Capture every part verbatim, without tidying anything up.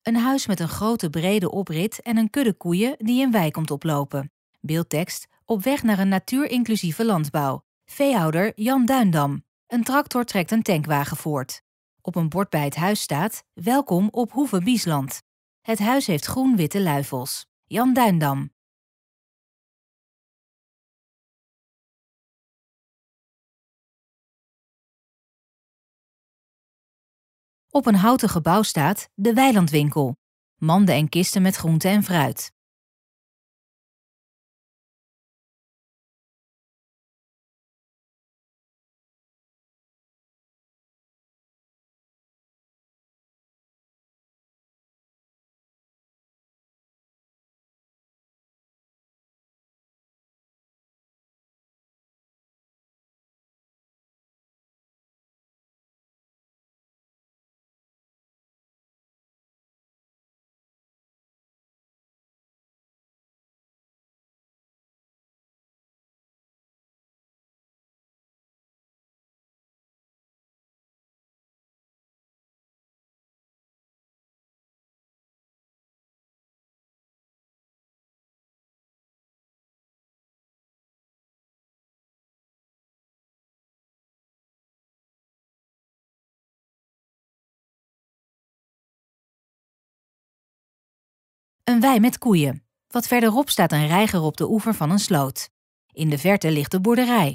Een huis met een grote brede oprit en een kudde koeien die een wei komt oplopen. Beeldtekst: op weg naar een natuurinclusieve landbouw. Veehouder Jan Duindam. Een tractor trekt een tankwagen voort. Op een bord bij het huis staat: welkom op Hoeve Biesland. Het huis heeft groen-witte luifels. Jan Duindam. Op een houten gebouw staat: de Weilandwinkel. Manden en kisten met groente en fruit. Een wei met koeien. Wat verderop staat een reiger op de oever van een sloot. In de verte ligt de boerderij.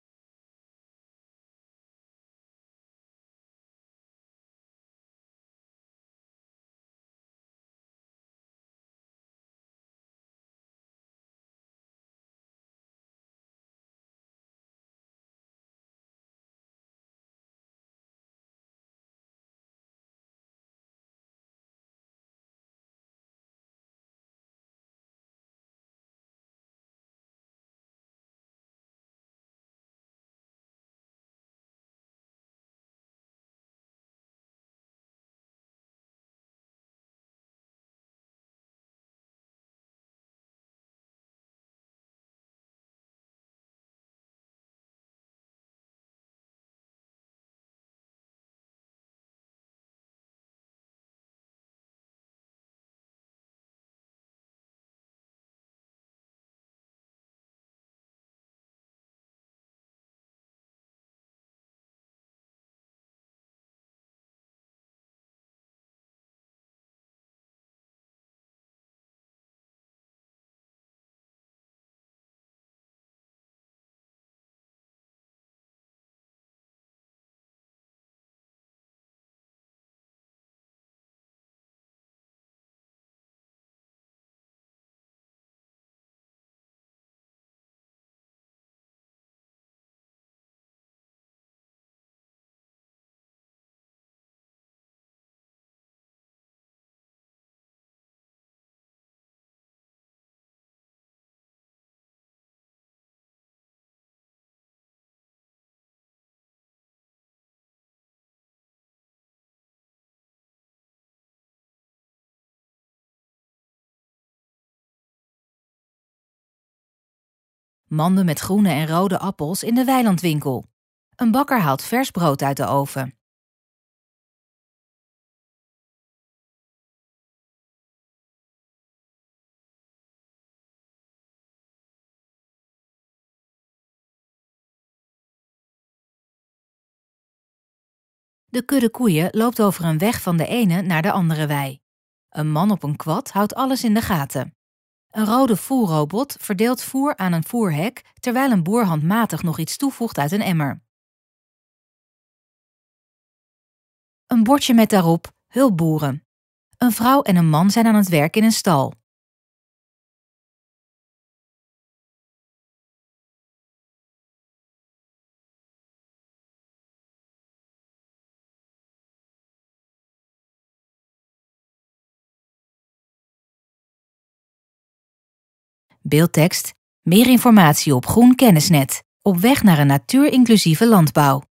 Manden met groene en rode appels in de Weilandwinkel. Een bakker haalt vers brood uit de oven. De kudde koeien loopt over een weg van de ene naar de andere wei. Een man op een kwad houdt alles in de gaten. Een rode voerrobot verdeelt voer aan een voerhek, terwijl een boer handmatig nog iets toevoegt uit een emmer. Een bordje met daarop: hulpboeren. Een vrouw en een man zijn aan het werk in een stal. Beeldtekst: meer informatie op Groen Kennisnet. Op weg naar een natuurinclusieve landbouw.